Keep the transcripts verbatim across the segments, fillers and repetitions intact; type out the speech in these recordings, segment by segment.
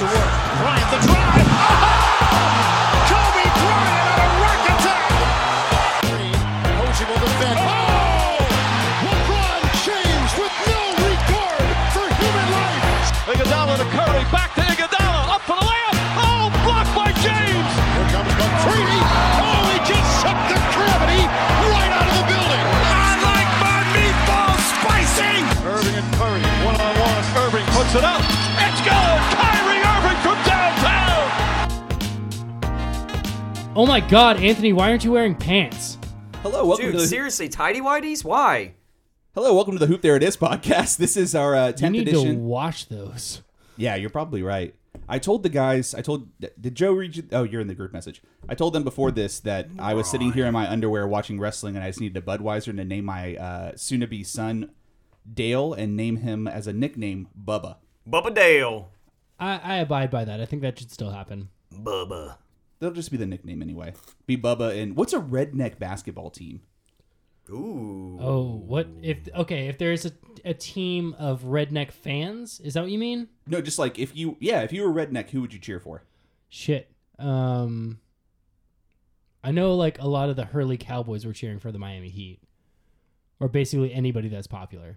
to work. Bryant the drive. Oh! Kobe Bryant on a rack attack. Oshie will defend. Oh! LeBron James with no regard for human life. Iguodala to Curry. Back to Iguodala. Up for the layup. Oh, blocked by James. Here comes McCready. Oh, he just sucked the gravity right out of the building. I like my meatballs spicy. Irving and Curry, one-on-one. Irving puts it up. It's good. Kyrie Irving from downtown. Oh my God, Anthony, why aren't you wearing pants? Hello, welcome Dude, to the seriously, tidy whities? Why? Hello, welcome to the Hoop There It Is podcast. This is our uh, You tenth need edition. to wash those. Yeah, you're probably right. I told the guys, I told, did Joe read you? Oh, you're in the group message. I told them before this that I was sitting here in my underwear watching wrestling and I just needed a Budweiser to name my uh, soon-to-be son Dale and name him as a nickname Bubba. Bubba Dale. I, I abide by that. I think that should still happen. Bubba. They'll just be the nickname anyway. Be Bubba. And what's a redneck basketball team? Ooh. Oh, what if? Okay, if there's a a team of redneck fans, is that what you mean? No, just like if you, yeah, if you were redneck, who would you cheer for? Shit. Um, I know like a lot of the Hurley Cowboys were cheering for the Miami Heat, or basically anybody that's popular.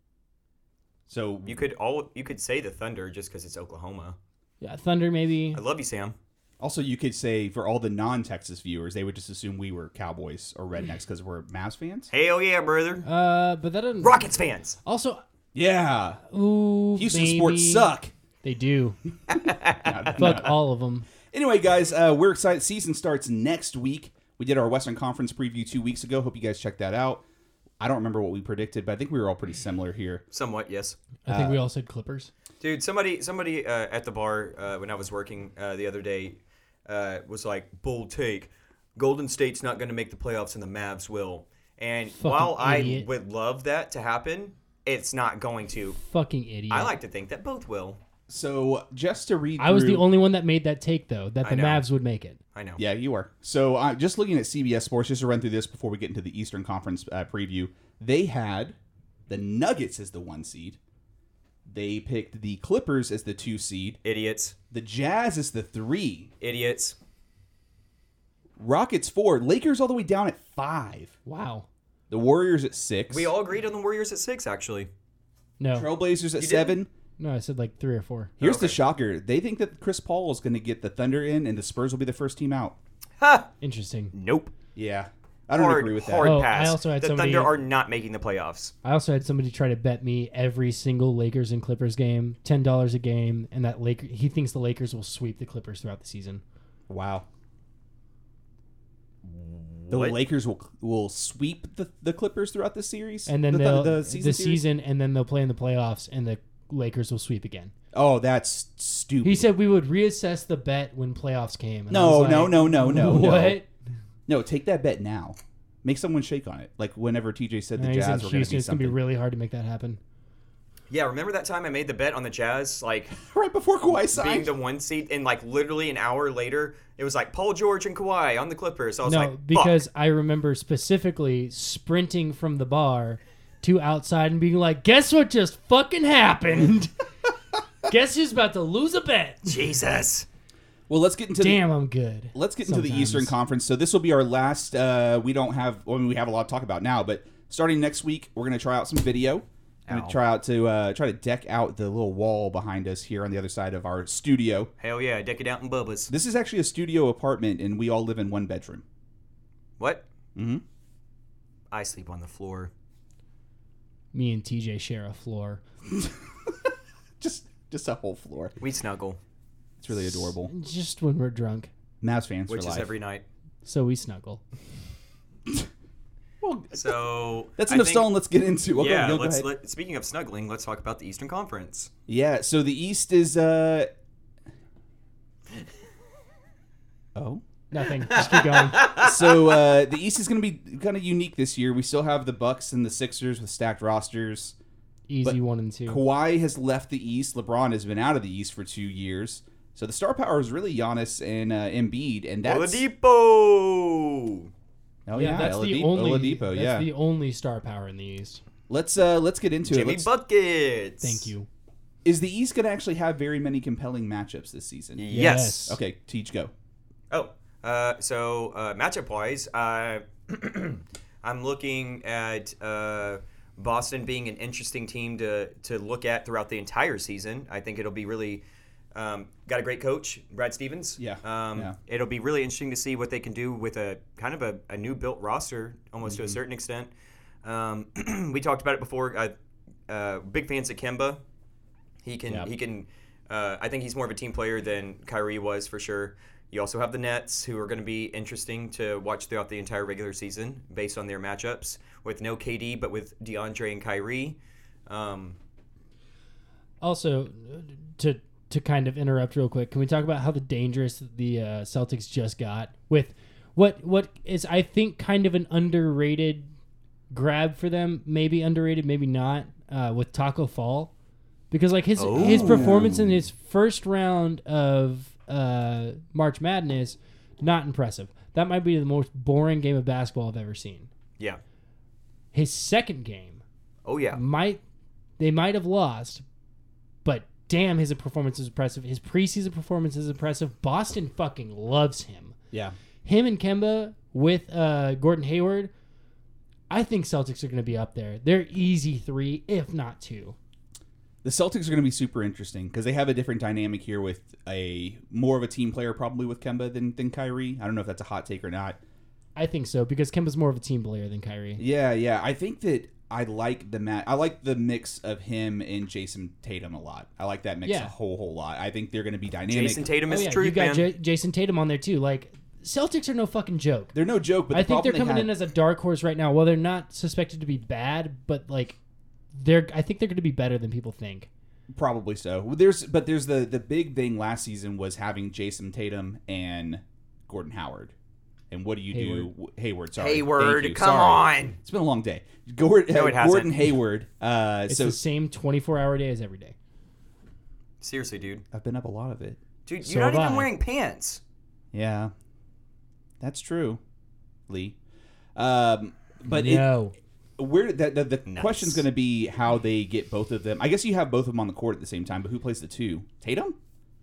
So You could all you could say the Thunder just because it's Oklahoma. Yeah, Thunder maybe. I love you, Sam. also you could say for all the non-Texas viewers, they would just assume we were Cowboys or rednecks because we're Mavs fans. Hell yeah, brother. Uh, but that doesn't. Rockets fans. Also, Yeah. ooh, Houston maybe. sports suck. They do. Fuck all of them. Anyway, guys, uh, we're excited. Season starts next week. We did our Western Conference preview two weeks ago. Hope you guys checked that out. I don't remember what we predicted, but I think we were all pretty similar here. Somewhat, yes. I think we all said Clippers. Dude, somebody somebody uh, at the bar uh, when I was working uh, the other day uh, was like, bold take. Golden State's not going to make the playoffs and the Mavs will. And Fucking while idiot. I would love that to happen, it's not going to. Fucking idiot. I like to think that both will. So just to read I was the through- only one that made that take, though, that I the know. Mavs would make it. I know. Yeah, you are. So uh, just looking at C B S Sports, just to run through this before we get into the Eastern Conference uh, preview, they had the Nuggets as the one seed. They picked the Clippers as the two seed. Idiots. The Jazz as the three. Idiots. Rockets four. Lakers all the way down at five. Wow. The Warriors at six. We all agreed on the Warriors at six, actually. No. Trailblazers at You seven. didn't? No, I said like three or four. Here's the Okay. shocker. They think that Chris Paul is going to get the Thunder in and the Spurs will be the first team out. Ha! Interesting. Nope. Yeah. I don't hard, agree with that. hard Oh, I pass. also had the somebody- Thunder are not making the playoffs. I also had somebody try to bet me every single Lakers and Clippers game, ten dollars a game, and that Laker he thinks the Lakers will sweep the Clippers throughout the season. Wow. The What? Lakers will will sweep the, the Clippers throughout the series? And then the, they'll the the season, season, series? and then they'll play in the playoffs, and the Lakers will sweep again. Oh, that's stupid. He said we would reassess the bet when playoffs came. And I No, was no, like, no, no, no, no. What? No, take that bet now. Make someone shake on it. Like whenever T J said the Nah, he's in Jazz were going to Houston. be It's gonna be something. really hard to make that happen. Yeah, remember that time I made the bet on the Jazz, like Right before Kawhi being signed. the one seed, and like literally an hour later, it was like Paul George and Kawhi on the Clippers. I was No, like, fuck. because I remember specifically sprinting from the bar to outside and being like, "Guess what just fucking happened? Guess who's about to lose a bet?" Jesus. Well, let's get into Damn, the, I'm good. let's get into the Sometimes. Eastern Conference. So this will be our last. Uh, we don't have. Well, I mean, we have a lot to talk about now, but starting next week, we're going to try out some video. I'm going Ow. to try out to uh, try to deck out the little wall behind us here on the other side of our studio. Hell yeah, deck it out in Bubba's. This is actually a studio apartment, and we all live in one bedroom. What? Mm-hmm. I sleep on the floor. Me and T J share a floor. Just, just a whole floor. We snuggle, It's really adorable. Just when we're drunk. Mavs fans which for is life. every night. So we snuggle. Well, So that's I enough think- stalling. Let's get into. Okay, Yeah, go, go let's. ahead. Let, speaking of snuggling, let's talk about the Eastern Conference. Yeah. So the East is. uh Oh. Nothing. Just keep going. So uh, the East is going to be kind of unique this year. We still have the Bucks and the Sixers with stacked rosters. Easy But one and two. Kawhi has left the East. LeBron has been out of the East for two years. So the star power is really Giannis and uh, Embiid, and that's Oladipo. oh yeah, yeah, that's the Oladipo, only. Oladipo, that's yeah. the only star power in the East. Let's uh let's get into Jimmy it. Let's, Buckets. Thank you. Is the East going to actually have very many compelling matchups this season? Yes. Okay, Teach, go. Oh, uh, so uh, matchup-wise, uh, I'm looking at uh, Boston being an interesting team to to look at throughout the entire season. I think it'll be really um, got a great coach, Brad Stevens. Yeah, Um, yeah. It'll be really interesting to see what they can do with a kind of a, a new built roster, almost Mm-hmm. to a certain extent. Um, we talked about it before. Uh, uh, big fans of Kemba. He can Yeah. he can. Uh, I think he's more of a team player than Kyrie was for sure. You also have the Nets, who are going to be interesting to watch throughout the entire regular season based on their matchups with no K D, but with DeAndre and Kyrie. Um, Also, to to kind of interrupt real quick, can we talk about how the dangerous the uh, Celtics just got with what what is I think kind of an underrated grab for them, maybe underrated, maybe not, uh, with Taco Fall, because like his his performance in his first round of uh, March Madness, not impressive. That might be the most boring game of basketball I've ever seen. yeah. His second game Oh yeah. might they might have lost, but damn, his performance is impressive. His preseason performance is impressive. Boston fucking loves him. Yeah. Him and Kemba with uh, Gordon Hayward, I think Celtics are going to be up there. They're easy three, if not two. The Celtics are going to be super interesting because they have a different dynamic here with a more of a team player probably with Kemba than, than Kyrie. I don't know if that's a hot take or not. I think so because Kemba's more of a team player than Kyrie. Yeah, yeah. I think that I like the mat. I like the mix of him and Jason Tatum a lot. I like that mix Yeah. a whole whole lot. I think they're going to be dynamic. Jason Tatum Oh is yeah, the truth, you got man. J- Jason Tatum on there too. Like Celtics are no fucking joke. They're no joke, but I the think they're problem coming they in had- as a dark horse right now. Well, they're not suspected to be bad, but like they're. I think they're going to be better than people think. Probably so. There's but there's the the big thing last season was having Jason Tatum and Gordon Howard. And what do you Hayward. do? Hayward, sorry. Hayward, Thank you. come Sorry. on. It's been a long day. Gordon, No, it hasn't. Gordon Hayward. Uh, It's so the same twenty-four hour day as every day. Seriously, dude. I've been up a lot of it. Dude, So you're not have even I. wearing pants. Yeah, that's true, Lee. Um, but it, no, where the the, the Nice. question's going to be how they get both of them. I guess you have both of them on the court at the same time, but who plays the two? Tatum?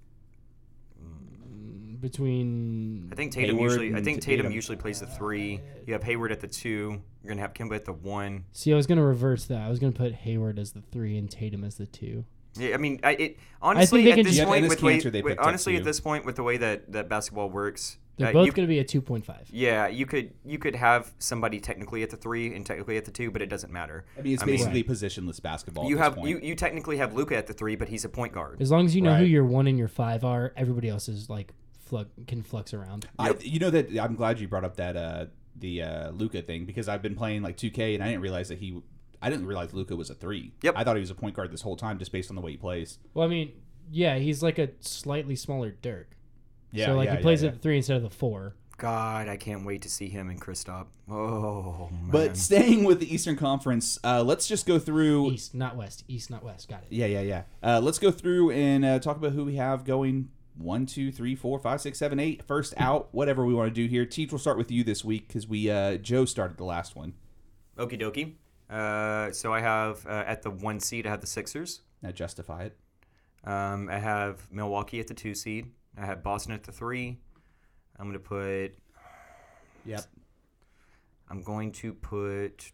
between I think Tatum Hayward usually. I and think Tatum Tatum. usually plays the three. You have Hayward at the two. You're gonna have Kemba at the one. see, I was going to reverse that. I was going to put Hayward as the three and Tatum as the two. Yeah, I mean, I, it honestly they at can this just- Yeah, point Enes with way, Kanter they with- picked up honestly too. at this point with the way that, that basketball works, They're uh, both you, going to be a two point five. yeah, you could you could have somebody technically at the three and technically at the two, but it doesn't matter. I mean, it's I mean, basically positionless basketball. You at this have point. you, you technically have Luka at the three, but he's a point guard. As long as you know who Right. your one and your five are, everybody else is like flux, can flux around. I, you know that I'm glad you brought up that uh, the uh, Luca thing because I've been playing like two K and I didn't realize that he. I didn't realize Luca was a three. Yep. I thought he was a point guard this whole time just based on the way he plays. Well, I mean, yeah, he's like a slightly smaller Dirk. Yeah, so like yeah, he plays yeah, at the three instead of the four. God, I can't wait to see him and Kristaps. Oh man. But staying with the Eastern Conference, uh, let's just go through. East, not west. East, not west. Got it. Yeah, yeah, yeah. Uh, let's go through and uh, talk about who we have going one, two, three, four, five, six, seven, eight. First out, whatever we want to do here. Teach, we'll start with you this week because we uh, Joe started the last one. Okie dokie. Uh, so I have uh, at the one seed, I have the Sixers. Now justify it. Um, I have Milwaukee at the two seed. I have Boston at the three. I'm gonna put. Yep. I'm going to put.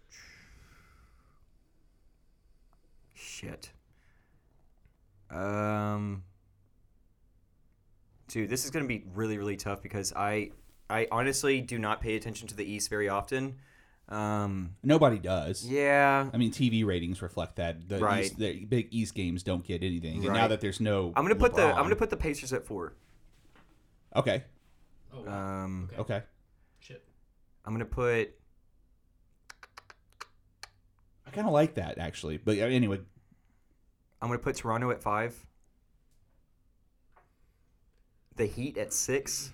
Shit. Um. Dude, this is gonna be really, really tough because I, I honestly do not pay attention to the East very often. Um. Nobody does. Yeah. I mean, T V ratings reflect that. The, Right. East, the big East games don't get anything. And now Right. that there's no, I'm gonna put the. LeBron- I'm gonna put the Pacers at four. Okay. Oh, Um. Okay. Shit. I'm gonna put. I kind of like that actually, but uh, anyway. I'm gonna put Toronto at five. The Heat at six.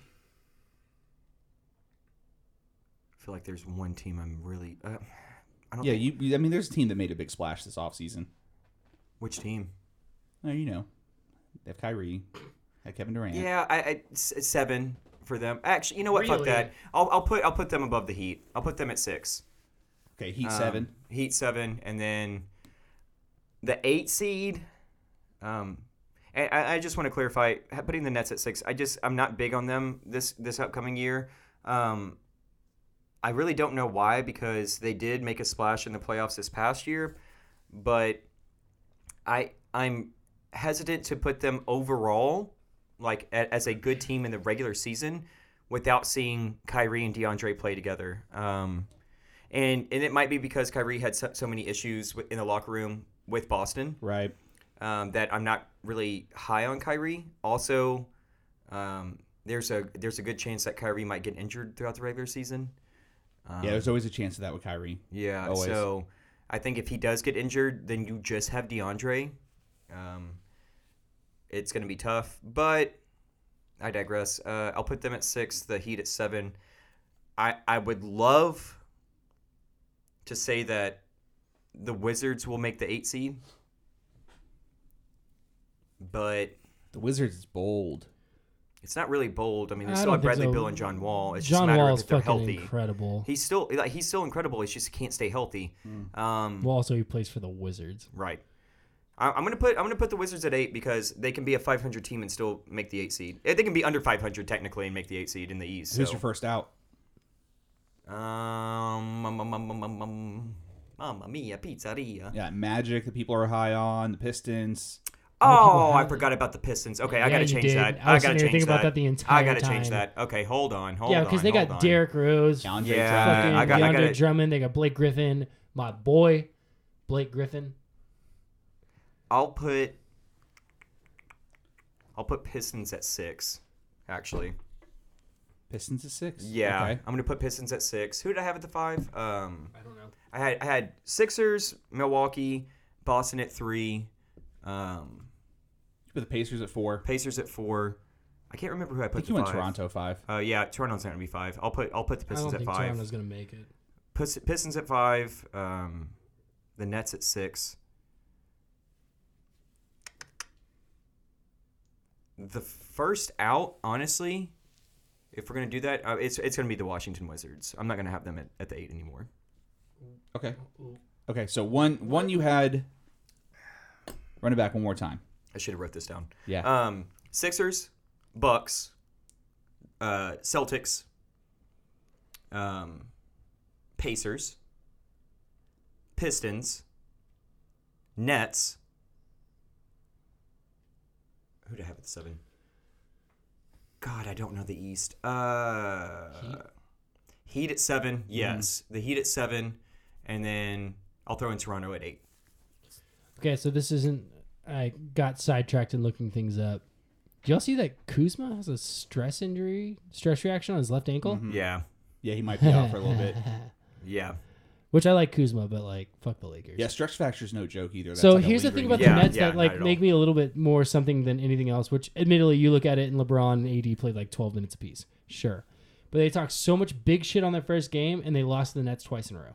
I feel like there's one team I'm really. Uh, I don't. Yeah, think, you, you. I mean, there's a team that made a big splash this offseason. Which team? Oh, you know, they have Kyrie, had Kevin Durant. Yeah, I, I s- seven for them. Actually, you know what? Fuck Really? that. I'll, I'll put I'll put them above the Heat. I'll put them at six. Okay, Heat Um, seven. Heat seven, and then the eight seed. Um, and I, I just want to clarify, putting the Nets at six, I just, I'm not big on them this, this upcoming year. Um, I really don't know why, because they did make a splash in the playoffs this past year, but I, I'm hesitant to put them overall, like a, as a good team in the regular season, without seeing Kyrie and DeAndre play together. Um, and and it might be because Kyrie had so, so many issues in the locker room with Boston, Right. um, that I'm not really high on Kyrie. Also, um, there's a there's a good chance that Kyrie might get injured throughout the regular season. Um, Yeah, there's always a chance of that with Kyrie. yeah, Always. so I think if he does get injured, then you just have DeAndre. Um, it's going to be tough, but I digress. Uh, I'll put them at six, the Heat at seven. I I would love to say that the Wizards will make the eight seed, but The Wizards is bold. it's not really bold. I mean, they I still don't have think Bradley so. Beal and John Wall. It's just a John matter Wall of is if they're fucking healthy. incredible. He's still like, he's still incredible. He just can't stay healthy. Um, Well, also he plays for the Wizards. right. I, I'm gonna put I'm gonna put the Wizards at eight because they can be a five hundred team and still make the eight seed. They can be under five hundred technically and make the eight seed in the East. Who's so. your first out? Um, um, um, um, um, um, um, Mamma mia, pizzeria. Yeah, Magic. The people are high on the Pistons. Oh, I have- forgot about the Pistons. Okay, I Yeah, gotta you change did. that. I I, was gotta sitting change there thinking about that. that the I entire gotta change time. that. Okay, hold on, hold yeah, on. because they hold got on. Derrick Rose, DeAndre Yeah, Jordan. fucking I got- I DeAndre gotta- Drummond. They got Blake Griffin, my boy, Blake Griffin. I'll put. I'll put Pistons at six. Actually, Pistons is six. yeah, Okay. I'm gonna put Pistons at six. Who did I have at the five? Um, I don't know. I had I had Sixers, Milwaukee, Boston at three, um, Put the Pacers at four. Pacers at four. I can't remember who I I put. think you the went five. Toronto five. Uh, yeah, Toronto's not gonna be five. I'll put I'll put the I Pistons don't at think five. Toronto's gonna make it. Pist- Pistons at five. Um, the Nets at six. The first out, honestly, if we're gonna do that, uh, it's it's gonna be the Washington Wizards. I'm not gonna have them at, at the eight anymore. Okay. Okay. So one one you had. Run it back one more time. I should have wrote this down. Yeah. Um, Sixers, Bucks, uh, Celtics, um, Pacers, Pistons, Nets. Who do I have at seven? God, I don't know the East. Uh, Heat? Heat at seven, yes. The Heat at seven, and then I'll throw in Toronto at eight. Okay, so this isn't. I got sidetracked in looking things up. Do y'all see that Kuzma has a stress injury, stress reaction on his left ankle? Mhm. Yeah, Yeah, he might be out for a little bit. yeah. Which I like Kuzma, but like fuck the Lakers. Yeah, stretch fracture's no joke either. That's So like a here's the thing about lingering the Yeah, Nets yeah, that like not at make all. me a little bit more something than anything else. Which, admittedly, you look at it and LeBron and A D played like twelve minutes apiece. Sure, but they talked so much big shit on their first game, and they lost to the Nets twice in a row.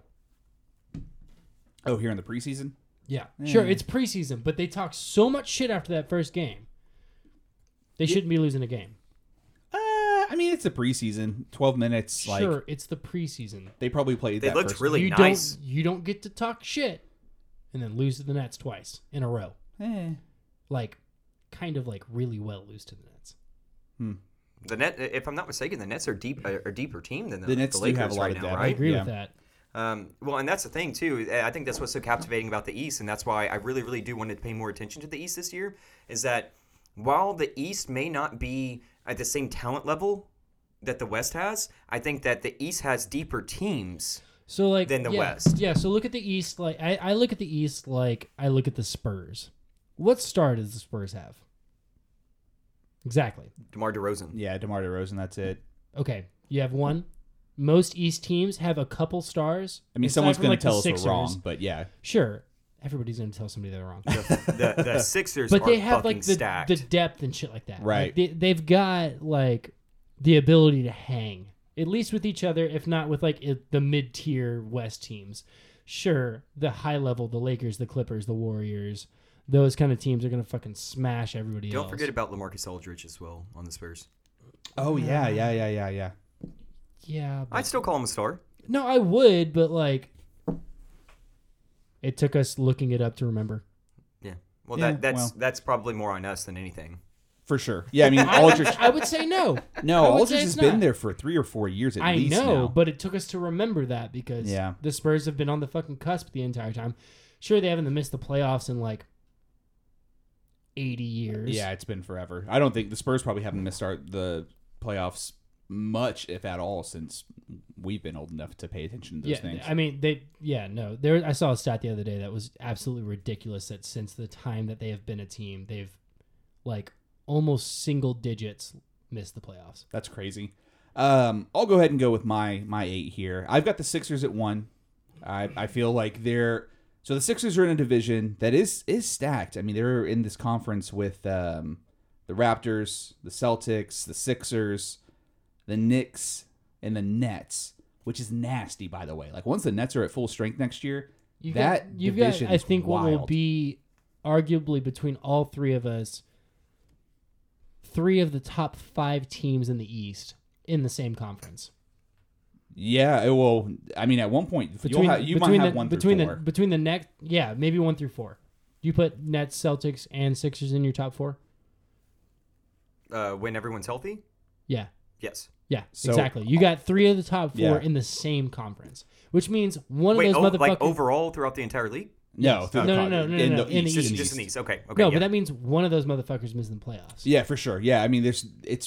Oh, here in the preseason? Yeah, Yeah. sure, it's preseason, but they talked so much shit after that first game. They shouldn't be losing a game. Uh, I mean, it's the preseason. twelve minutes. Like, Sure, it's the preseason. they probably played They that looked first really you nice. don't you don't get to talk shit and then lose to the Nets twice in a row. Eh. Like, kind of like really well lose to the Nets. The net, if I'm not mistaken, the Nets are deep, are a deeper team than the, The Nets the do Lakers have a lot right of now, depth. I right? agree Yeah. with that. Um, well, and that's the thing too. I think that's what's so captivating about the East, and that's why I really, really do want to pay more attention to the East this year. Is that while the East may not be at the same talent level that the West has, I think that the East has deeper teams. So like than the yeah, West. Yeah, so look at the East like I, I look at the East like I look at the Spurs. What star does the Spurs have? Exactly. DeMar DeRozan. Yeah, DeMar DeRozan, that's it. Okay. You have one. Most East teams have a couple stars. I mean, aside someone's from, going like, to tell the us we're Sixers. wrong, but yeah. Sure. Everybody's going to tell somebody they're wrong. The, the Sixers But are they have fucking like the, stacked. the depth and shit like that. Right. Like, they, they've got like the ability to hang, at least with each other, if not with like it, the mid-tier West teams. Sure, the high level, the Lakers, the Clippers, the Warriors, those kind of teams are going to fucking smash everybody Don't else. forget about LaMarcus Aldridge as well on the Spurs. Oh, yeah, yeah, yeah, yeah, yeah. Yeah. But, I'd still call him a star. no, I would, but like it took us looking it up to remember. Yeah. Well, Yeah, that that's well. that's probably more on us than anything. For sure. Yeah, I mean, I, Aldridge. I would say no. No, I would Aldridge say has it's been not. there for three or four years at I least know, now. but it took us to remember that because Yeah. the Spurs have been on the fucking cusp the entire time. Sure, they haven't missed the playoffs in like eighty years. Yeah, it's been forever. I don't think the Spurs probably haven't missed our, the playoffs much, if at all, since we've been old enough to pay attention to those yeah. things. I mean, they. Yeah, no. There. I saw a stat the other day that was absolutely ridiculous. That since the time that they have been a team, they've like almost single digits missed the playoffs. That's crazy. Um, I'll go ahead and go with my my eight here. I've got the Sixers at one. I I feel like they're so the Sixers are in a division that is is stacked. I mean, they're in this conference with um, the Raptors, the Celtics, the Sixers, the Knicks, and the Nets, which is nasty, by the way. Like once the Nets are at full strength next year, You've that got, you've got, division I is think, what will wild. be arguably between all three of us, three of the top five teams in the East in the same conference. Yeah, it will. I mean, at one point, Between, you'll have, you between might have the, one between through the four. between the next, yeah, maybe one through four. You put Nets, Celtics, and Sixers in your top four. Uh, when everyone's healthy, Yeah, yes. yeah, So- exactly. You got three of the top four Yeah. in the same conference, which means one Wait, of oh, those motherfuckers. like overall throughout the entire league? No, through the No, no, con- no, no, no, in no, the in the East. Just, East. just in the East. Okay. Okay. no, yeah. but that means one of those motherfuckers missing the playoffs. Yeah, for sure. Yeah, I mean, there's it's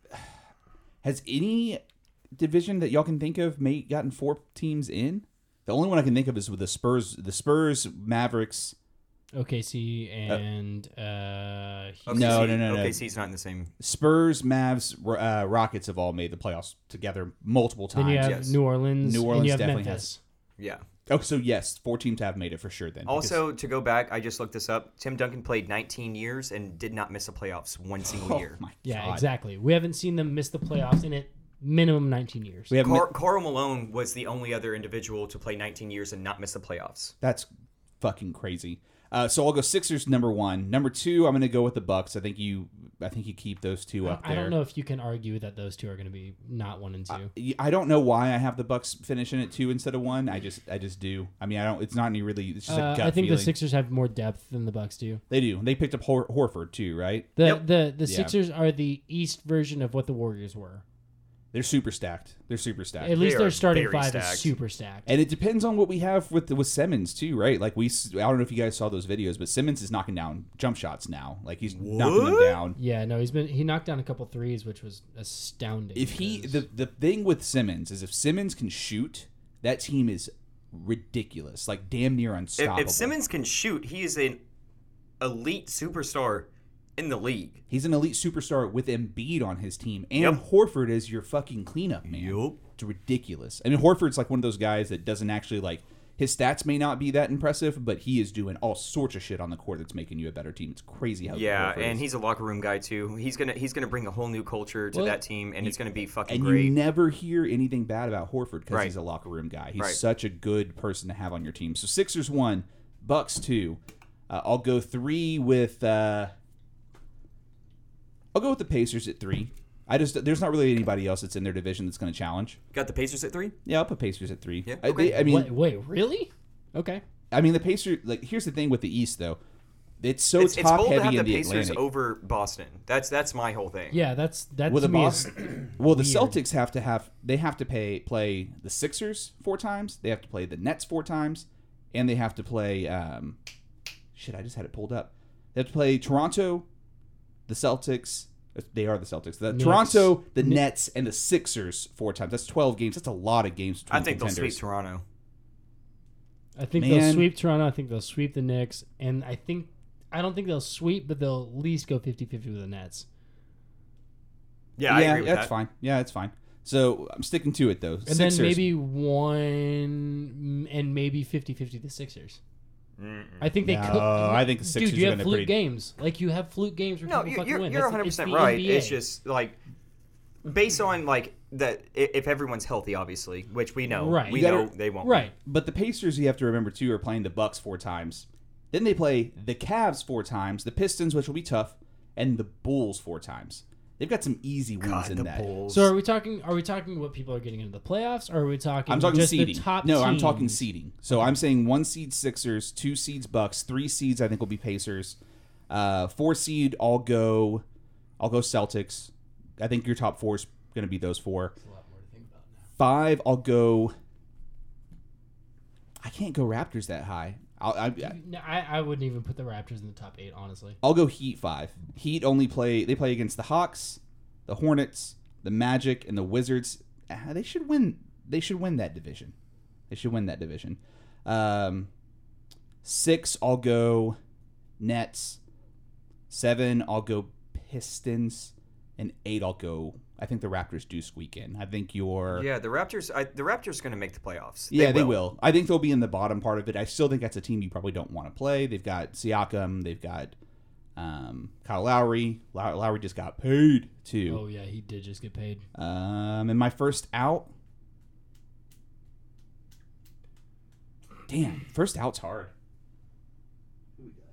has any division that y'all can think of made gotten four teams in? The only one I can think of is with the Spurs, the Spurs, Mavericks. O K C and uh, O K C, No, no, no, no. O K C's not in the same. Spurs, Mavs, uh, Rockets have all made the playoffs together multiple times. then you have yes. New Orleans. New and Orleans you have definitely Memphis. Yeah. Oh, so yes, four teams have made it for sure. Then Also, to go back, I just looked this up. Tim Duncan played nineteen years and did not miss the playoffs one single Because- year. oh my Yeah, God. exactly. We haven't seen them miss the playoffs in it minimum nineteen years. We have Car- Karl Malone was the only other individual to play nineteen years and not miss the playoffs. That's fucking crazy. Uh, so I'll go Sixers number one. Number two, I'm going to go with the Bucks. I think you, I think you keep those two up I there. don't know if you can argue that those two are going to be not one and two. I don't know why I have the Bucks finishing at two instead of one. I just, I just do. I mean, I don't. It's not any really. It's just a Uh, gut I think feeling. the Sixers have more depth than the Bucks do. They do. They picked up Hor- Horford too, right? The Yep. the the Yeah. Sixers are the East version of what the Warriors were. They're super stacked. They're super stacked. At least They their are starting very five stacked. is super stacked. And it depends on what we have with with Simmons too, right? Like we, s- I don't know if you guys saw those videos, but Simmons is knocking down jump shots now. Like he's knocking them What? down. Yeah, no, he's been he knocked down a couple threes, which was astounding. If he, because- the the thing with Simmons is if Simmons can shoot, that team is ridiculous, like damn near If, unstoppable. if Simmons can shoot, he is an elite superstar in the league. He's an elite superstar with Embiid on his team, and Yep. Horford is your fucking cleanup man. Yup. It's ridiculous. I mean, Horford's like one of those guys that doesn't actually like his stats may not be that impressive, but he is doing all sorts of shit on the court that's making you a better team. It's crazy how Yeah, Horford and is. he's a locker room guy too. He's gonna he's gonna bring a whole new culture to Well, that team, and it's gonna be fucking and great. you never hear anything bad about Horford because Right. he's a locker room guy. He's Right. such a good person to have on your team. So Sixers one, Bucks two. Uh, I'll go three with. Uh, I'll go with the Pacers at three. I just there's not really anybody else that's in their division that's going to challenge. Got the Pacers at three. Yeah, I'll put Pacers at three. Yeah, I, okay. they- I mean, wait, wait, really? Okay. I mean the Pacers. Like, here's the thing with the East though, it's so It's, it's top bold to have heavy the in the Pacers Atlantic. over Boston. That's that's my whole thing. Yeah, that's that Well, to the me boss, is well, the weird. Celtics have to have they have to pay play the Sixers four times. They have to play the Nets four times, and they have to play. Um, shit, I just had it pulled up. They have to play Toronto, the Celtics. They are the Celtics. The Knicks. Toronto, the Kni- Nets, and the Sixers four times. That's twelve games. That's a lot of games. Between I think they'll contenders. sweep Toronto. I think Man. they'll sweep Toronto. I think they'll sweep the Knicks, and I think I don't think they'll sweep, but they'll at least go fifty-fifty with the Nets. Yeah, I agree with that's that. fine. Yeah, it's fine. So I'm sticking to it though. And Sixers. then maybe one and maybe fifty-fifty the Sixers. I think they No, could. I think the Sixers Dude, you are have gonna fluke pretty- games. Like you have fluke games where No, people you're fucking you're, win. you're That's- one hundred it's percent the right. N B A. It's just like based on like that i- if everyone's healthy, obviously, which we know, Right. we You gotta- know they won't. right. But the Pacers, you have to remember too, are playing the Bucks four times. Then they play the Cavs four times, the Pistons, which will be tough, and the Bulls four times. They've got some easy wins God, in the that. Bulls. So are we talking? Are we talking what people are getting into the playoffs, or are we talking? I'm talking just seeding. The top no, I'm talking teams? seeding. So I'm saying one seed Sixers, two seeds Bucks, three seeds I think will be Pacers, Uh, four seed, I'll go. I'll go Celtics. I think your top four is going to be those four. That's a lot more to think about now. Five, I'll go. I can't go Raptors that high. I'll, I, No, I, I wouldn't even put the Raptors in the top eight, honestly. I'll go Heat five. Heat only play. They play against the Hawks, the Hornets, the Magic, and the Wizards. Uh, They should win. They should win that division. They should win that division. Um, six, I'll go Nets. Seven, I'll go Pistons. And eight, I'll go. I think the Raptors do squeak in. I think you're. Yeah, the Raptors. I, the Raptors are going to make the playoffs. They Yeah, they will. I think they'll be in the bottom part of it. I still think that's a team you probably don't want to play. They've got Siakam. They've got um, Kyle Lowry. Low- Lowry just got paid too. Oh, yeah, he did just get paid. Um, and my first out. Damn, first out's hard. Who we got?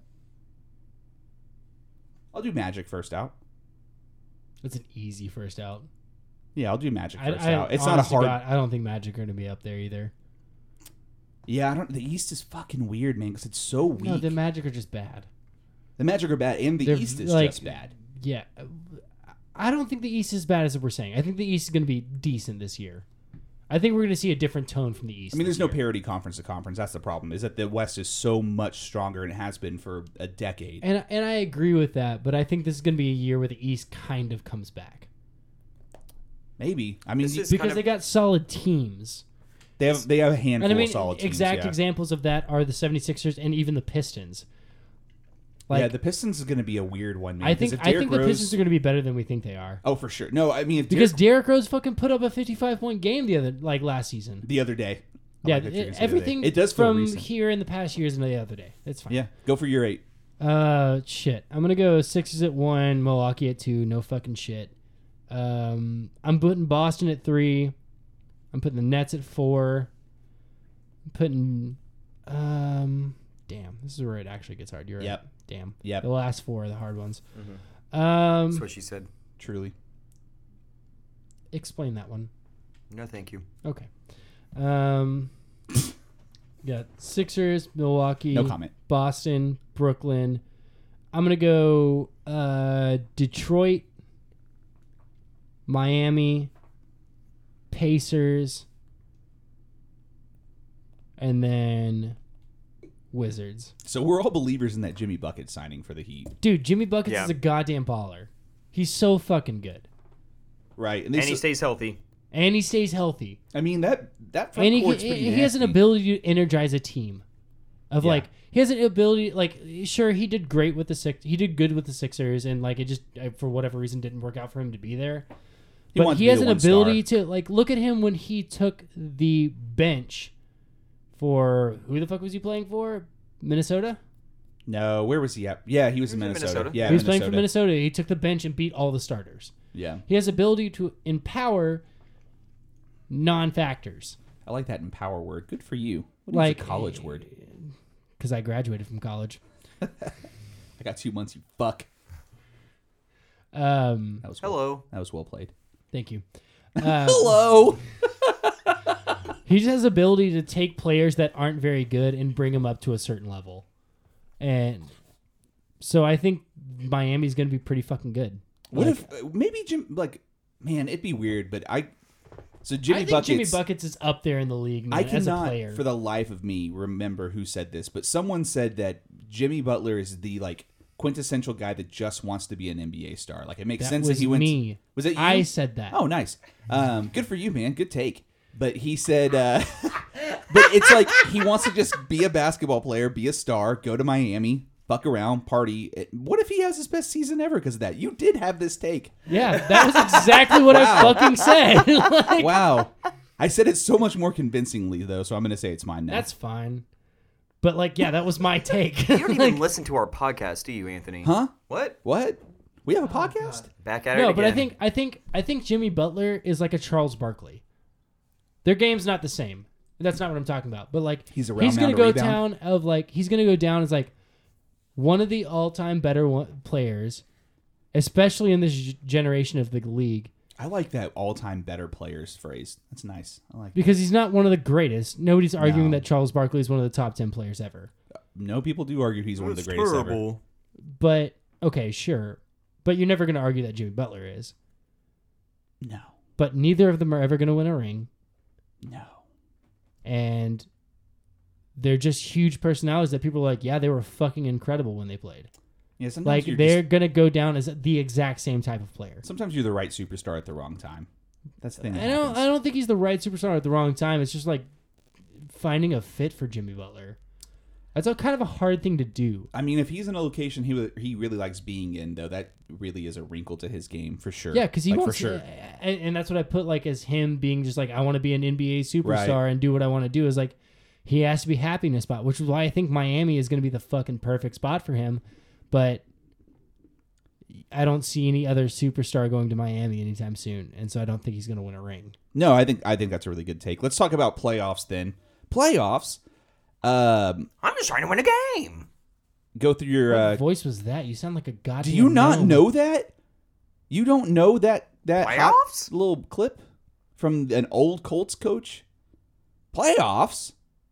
I'll do Magic first out. It's an easy first out. Yeah, I'll do Magic I, first I, out. It's not a honest to hard. God, I don't think Magic are going to be up there either. Yeah, I don't. The East is fucking weird, man, because it's so weak. No, the Magic are just bad. the Magic are bad, and the They're East is like- just bad. Yeah. I don't think the East is as bad as we're saying. I think the East is going to be decent this year. I think we're going to see a different tone from the East. I mean, this there's no year. parity conference to conference. That's the problem. Is that the West is so much stronger and it has been for a decade. And, and I agree with that, but I think this is going to be a year where the East kind of comes back. Maybe. I mean, This is- Because kind of- they got solid teams. they have they have a handful And I mean, of solid teams. exact yeah. examples of that are the 76ers and even the Pistons. Like, yeah, the Pistons is going to be a weird one, man. I 'cause think if I Derrick think the Rose- Pistons are going to be better than we think they are. Oh, for sure. No, I mean, if Because Derrick, Derrick Rose fucking put up a fifty-five point game the other like last season. the other day. Oh, Yeah, I thought you were it- gonna say the other day. everything It does feel from recent. here in the past years and the other day. That's fine. Yeah, go for your eight. Uh, shit. I'm gonna go Sixers at one, Milwaukee at two. No fucking shit. Um, I'm putting Boston at three. I'm putting the Nets at four. I'm putting, um, damn, this is where it actually gets hard. You're Yep. right. Damn. Yep. The last four are the hard ones. Mm-hmm. Um, That's what she said. Truly. explain that one. No, thank you. Okay. Um, got Sixers, Milwaukee, No comment. Boston, Brooklyn. I'm gonna go uh, Detroit, Miami, Pacers, and then Wizards. So we're all believers in that Jimmy Bucket signing for the Heat, Dude, Jimmy Buckets Yeah. is a goddamn baller. He's so fucking good, right? And he s- stays healthy. and he stays healthy. I mean that that front And he, court's he, pretty he has an nasty. ability to energize a team. Of Yeah. like he has an ability like sure he did great with the six he did good with the Sixers and like it just uh, for whatever reason didn't work out for him to be there. He But wanted he to be has a an one-star. ability to like look at him when he took the bench for who the fuck was he playing for? Minnesota? No, where was he at? Yeah, he was, in was in Minnesota. Minnesota. Yeah, he was playing for Minnesota. Minnesota. He took the bench and beat all the starters. Yeah, He has ability to empower non-factors. I like that empower word. Good for you. What Like is a college word? Because I graduated from college. I got two months. You fuck. Um, That was well, Hello. that was well played. thank you. Uh, Hello. He just has ability to take players that aren't very good and bring them up to a certain level. And so I think Miami's going to be pretty fucking good. What Like, if uh, maybe Jim? Like, man, it'd be weird, but I. So Jimmy I think Buckets. Jimmy Buckets is up there in the league, man, I as a cannot, player. for the life of me, remember who said this, but someone said that Jimmy Butler is the like quintessential guy that just wants to be an N B A star. Like, it makes that sense was that he went. me. Was it you? I said that. Oh, nice. Um, good for you, man. Good take. But he said, uh, but it's like he wants to just be a basketball player, be a star, go to Miami, fuck around, party. It- What if he has his best season ever because of that? You did have this take. Yeah, that was exactly what I fucking said. Like, Wow. I said it so much more convincingly, though, so I'm going to say it's mine now. that's fine. But like, yeah, that was my take. You don't even listen to our podcast, do you, Anthony? Huh? What? What? We Oh, have a podcast? Back at it no, again. but I think I think I think Jimmy Butler is like a Charles Barkley. Their game's not the same. That's not what I'm talking about. But like He's a round he's gonna mound go rebound. down of like he's gonna go down as like one of the all-time better one, players, especially in this g- generation of the league, I like that all-time better players phrase. That's nice. I like. because he's not one of the greatest. Nobody's arguing No. that Charles Barkley is one of the top ten players ever. No, people do argue he's one of the That's greatest ever. terrible. but okay, sure. But you're never going to argue that Jimmy Butler is. No. But neither of them are ever going to win a ring. No. And they're just huge personalities that people are like, yeah, they were fucking incredible when they played. Yeah, sometimes Like, you're they're just, going to go down as the exact same type of player. sometimes you're the right superstar at the wrong time. That's the thing that I don't, happens. I don't think he's the right superstar at the wrong time. It's just like finding a fit for Jimmy Butler. That's a kind of a hard thing to do. I mean, if he's in a location he he really likes being in, though, that really is a wrinkle to his game for sure. Yeah, because he like, wants for sure. to, and, and that's what I put like as him being just like, I want to be an N B A superstar Right. and do what I want to do. Is like, he has to be happy in a spot, which is why I think Miami is going to be the fucking perfect spot for him. But I don't see any other superstar going to Miami anytime soon, and so I don't think he's going to win a ring. No, I think I think that's a really good take. Let's talk about playoffs then. Playoffs. Um, I'm just trying to win a game. go through your. What Uh, voice was that? You sound like a goddamn. do you not gnome. know that? You don't know that that hot Playoffs? little clip from an old Colts coach? Playoffs.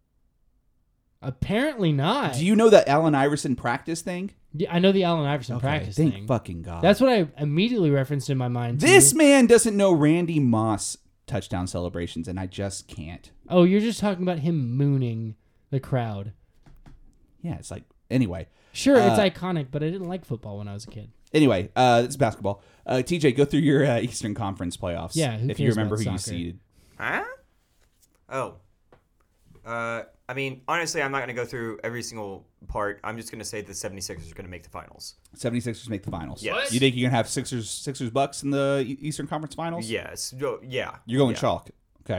Apparently not. Do you know that Allen Iverson practice thing? Yeah, I know the Allen Iverson practice thank thing. fucking God. That's what I immediately referenced in my mind. too. This man doesn't know Randy Moss touchdown celebrations, and I just can't. Oh, you're just talking about him mooning the crowd. Yeah, it's like anyway. Sure, it's Uh, iconic, but I didn't like football when I was a kid. Anyway, uh, it's basketball. Uh, T J, go through your uh, Eastern Conference playoffs. Yeah, who if you cares remember about who you soccer? seeded. Huh? Oh. Uh, I mean, honestly, I'm not going to go through every single part. I'm just going to say the 76ers are going to make the finals. 76ers make the finals. Yes. You think you're gonna have Sixers, Sixers, Bucks in the E- Eastern Conference Finals? Yes. Oh, yeah. You're going yeah. chalk. Okay.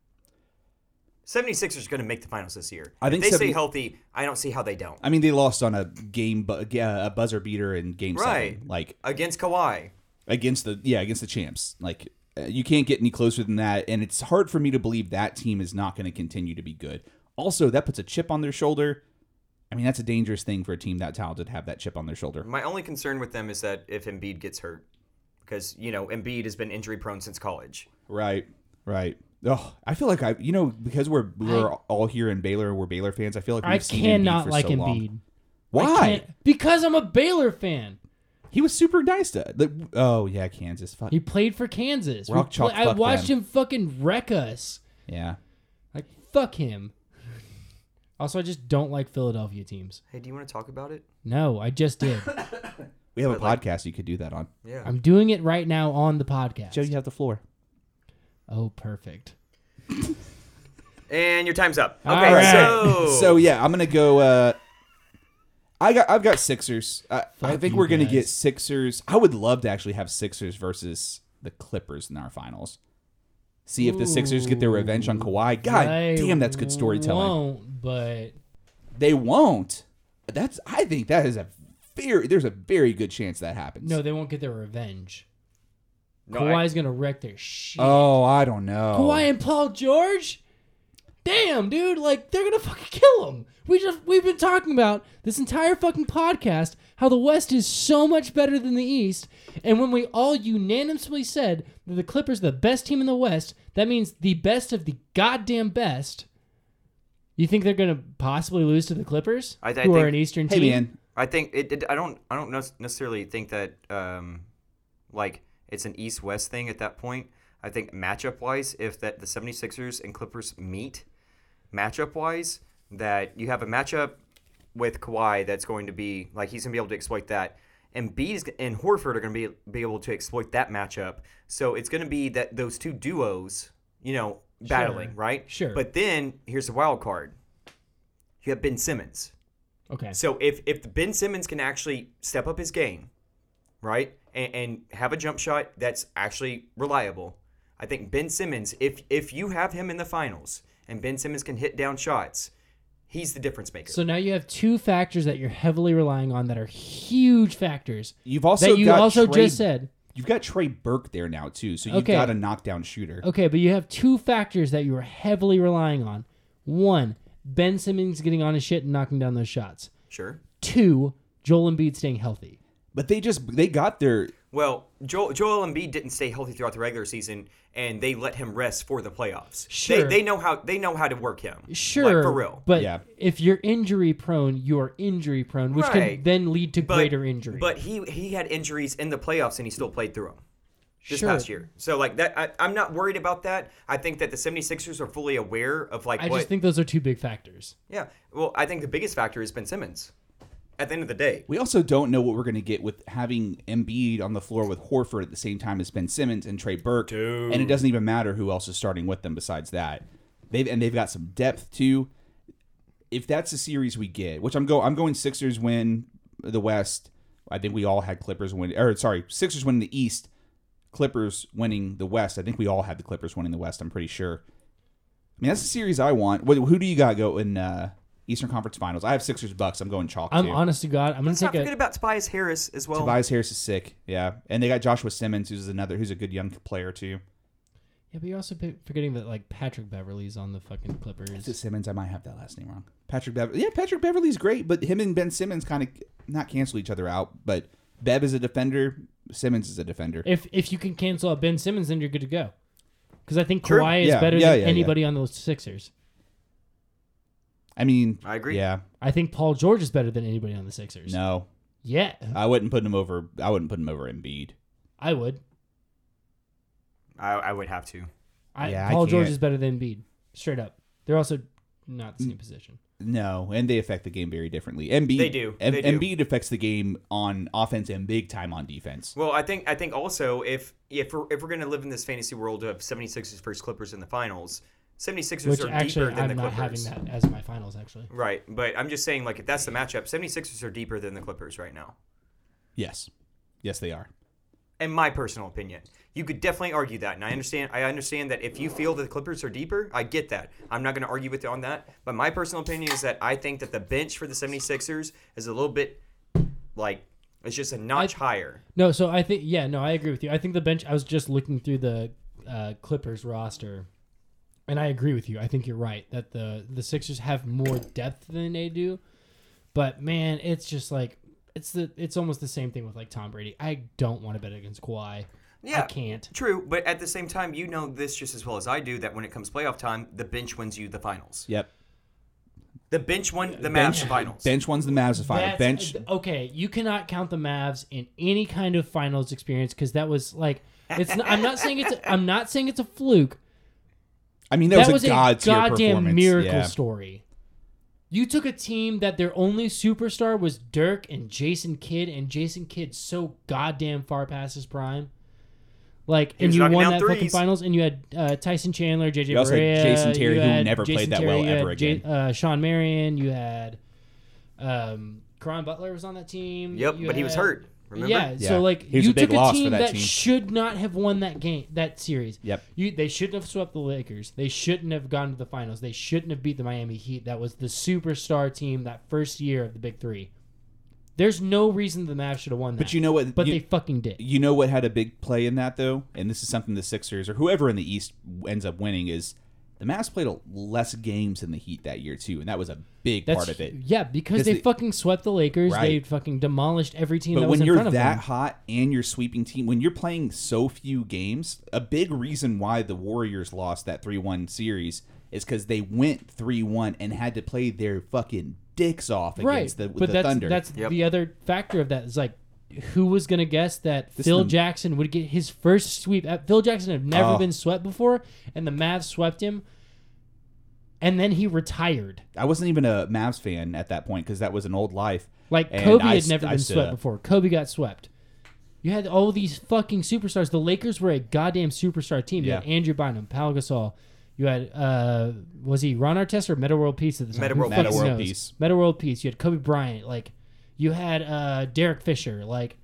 76ers are going to make the finals this year. I think if they seventy stay healthy, I don't see how they don't. I mean, they lost on a game, bu- uh, a buzzer beater in Game Right. Seven, like Against Kawhi. against the yeah against the champs. Like uh, you can't get any closer than that, and it's hard for me to believe that team is not going to continue to be good. Also, that puts a chip on their shoulder. I mean, that's a dangerous thing for a team that talented to have that chip on their shoulder. My only concern with them is that if Embiid gets hurt, because, you know, Embiid has been injury prone since college. Right, right. Oh, I feel like I, you know, because we're we're I- all here in Baylor, we're Baylor fans. I feel like we've I seen cannot Embiid for like so long. Embiid. I Why? can't- Because I'm a Baylor fan. He was super nice to. Like, oh yeah, Kansas. Fuck. He played for Kansas. We Rock chalk, play- I fuck watched them. him fucking wreck us. Yeah. Like, fuck him. Also, I just don't like Philadelphia teams. Hey, do you want to talk about it? No, I just did. We have a But, like- podcast you could do that on. Yeah. I'm doing it right now on the podcast. Joe, you have the floor. Oh, perfect. And your time's up. All Okay, right. so... So yeah, I'm gonna go. Uh, I got. I've got Sixers. I, I Fuck think you we're gonna guys. get Sixers. I would love to actually have Sixers versus the Clippers in our finals. See if the Sixers get their revenge on Kawhi. God They damn, that's good storytelling. Won't, but They won't. That's. I think that is a very. There's a very good chance that happens. no, they won't get their revenge. No, I- Kawhi's gonna wreck their shit. Oh, I don't know. Kawhi and Paul George? Damn, dude, like they're gonna fucking kill him. We just we've been talking about this entire fucking podcast how the West is so much better than the East, and when we all unanimously said that the Clippers are the best team in the West, that means the best of the goddamn best. You think they're gonna possibly lose to the Clippers, I- I who are think- an Eastern Hey team? man, I think it, it. I don't. I don't nec- necessarily think that um, like it's an East-West thing at that point. I think matchup-wise, if that the 76ers and Clippers meet, matchup-wise, that you have a matchup with Kawhi that's going to be like he's gonna be able to exploit that, and Embiid and Horford are gonna be be able to exploit that matchup. So it's gonna be that those two duos, you know, battling, Sure. right? Sure. But then here's the wild card. You have Ben Simmons. Okay. So if if Ben Simmons can actually step up his game, right, and, and have a jump shot that's actually reliable, I think Ben Simmons, if if you have him in the finals and Ben Simmons can hit down shots, he's the difference maker. So now you have two factors that you're heavily relying on that are huge factors you've also that you got also Trey, just said. You've got Trey Burke there now too, so you've Okay. got a knockdown shooter. Okay, but you have two factors that you are heavily relying on. One, Ben Simmons getting on his shit and knocking down those shots. Sure. Two, Joel Embiid staying healthy. But they just they got their Well, Joel, Joel Embiid didn't stay healthy throughout the regular season, and they let him rest for the playoffs. Sure. They, they know how they know how to work him. Sure, Like, for real. But Yeah. if you're injury prone, you're injury prone, which Right. can then lead to But, greater injury. But he he had injuries in the playoffs, and he still played through them this Sure. past year. So, like, that, I, I'm not worried about that. I think that the 76ers are fully aware of, like, I what... just think those are two big factors. Yeah. Well, I think the biggest factor is Ben Simmons at the end of the day. We also don't know what we're going to get with having Embiid on the floor with Horford at the same time as Ben Simmons and Trey Burke, Dude. and it doesn't even matter who else is starting with them besides that. They've and they've got some depth too. If that's the series we get, which I'm go, I'm going Sixers win the West. I think we all had Clippers win, or sorry, Sixers winning the East, Clippers winning the West. I think we all had the Clippers winning the West. I'm pretty sure. I mean, that's the series I want. What, who do you got go in uh, Eastern Conference Finals? I have Sixers Bucks. I'm going chalk. I'm too. honest to God, I'm gonna Let's not take forget a. about Tobias Harris as well. Tobias Harris is sick, yeah, and they got Joshua Simmons, who's another, who's a good young player too. Yeah, but you're also p- forgetting that like Patrick Beverly's on the fucking Clippers. Is it Simmons? I might have that last name wrong. Patrick Beverly. Yeah, Patrick Beverly's great, but him and Ben Simmons kind of not cancel each other out. But Bev is a defender, Simmons is a defender. If if you can cancel out Ben Simmons, then you're good to go. Because I think True. Kawhi is Yeah, better yeah, than yeah, anybody on those Sixers. I mean, I agree. Yeah, I think Paul George is better than anybody on the Sixers. no, Yeah, I wouldn't put him over. I wouldn't put him over Embiid. I would. I, I would have to. I, Yeah, I Paul George can't. is better than Embiid. Straight up. They're also not the same position. No, and they affect the game very differently. Embiid, They do. Em- They do. Embiid affects the game on offense and big time on defense. Well, I think I think also if if we're, if we're going to live in this fantasy world of 76ers versus Clippers in the finals, 76ers Which are actually, deeper than I'm the not Clippers. having that as my finals, actually. Right, but I'm just saying, like, if that's the matchup, 76ers are deeper than the Clippers right now. Yes, yes, they are. In my personal opinion, you could definitely argue that, and I understand. I understand that if you feel that the Clippers are deeper, I get that. I'm not going to argue with you on that. But my personal opinion is that I think that the bench for the 76ers is a little bit like it's just a notch I- higher. No, so I think, yeah, no, I agree with you. I think the bench, I was just looking through the uh, Clippers roster, and I agree with you. I think you're right that the, the Sixers have more depth than they do. But, man, it's just like, it's the it's almost the same thing with, like, Tom Brady. I don't want to bet against Kawhi. Yeah, I can't. True, but at the same time, you know this just as well as I do that when it comes playoff time, the bench wins you the finals. Yep. The bench won the Bench, Mavs finals. bench one's the Mavs final. That's- Bench. Okay, you cannot count the Mavs in any kind of finals experience because that was like it's. Not, I'm not saying it's. A, I'm not saying it's a fluke. I mean, that, That was, was a god tier goddamn performance. miracle Yeah. story. You took a team that their only superstar was Dirk and Jason Kidd, and Jason Kidd so goddamn far past his prime. Like, He and was you knocking won down that fucking threes. finals, and you had uh, Tyson Chandler, J J You also had Barea, Jason Terry, you who had never played Jason that Terry, well you had ever J- again. uh, Sean Marion, you had um, Caron Butler was on that team. Yep, you but he was had- hurt. Remember? Yeah, Yeah. so like He was you a big took a loss for team that that, team. should not have won that game, that series. Yep. You, they shouldn't have swept the Lakers. They shouldn't have gone to the finals. They shouldn't have beat the Miami Heat. That was the superstar team that first year of the Big Three. There's no reason the Mavs should have won that. But you know what? But you, they fucking did. You know what had a big play in that though, and this is something the Sixers or whoever in the East ends up winning is the Mavs played a less games than the Heat that year too, and that was a big That's part of it. yeah, because 'Cause they they- fucking swept the Lakers. They Right. fucking demolished every team But that was when in you're front of that them. hot and you're sweeping team, when you're playing so few games, a big reason why the Warriors lost that three one series is because they went three one and had to play their fucking dicks off Right, against the, but the that's Thunder. that's Yep. the other factor of that is like, who was gonna guess that This Phil is the- Jackson would get his first sweep? Uh, Phil Jackson had never Oh. been swept before, and the Mavs swept him, and then he retired. I wasn't even a Mavs fan at that point because that was an old life. Like And Kobe I had st- never I been stood swept up. before. Kobe got swept. You had all these fucking superstars. The Lakers were a goddamn superstar team. You had Yeah. Andrew Bynum, Pau Gasol. You had uh, was he Ron Artest or Meta World Peace at the time? Meta Who World fucking Peace. Meta knows? World Peace. Meta World Peace. You had Kobe Bryant. Like you had uh, Derek Fisher. Like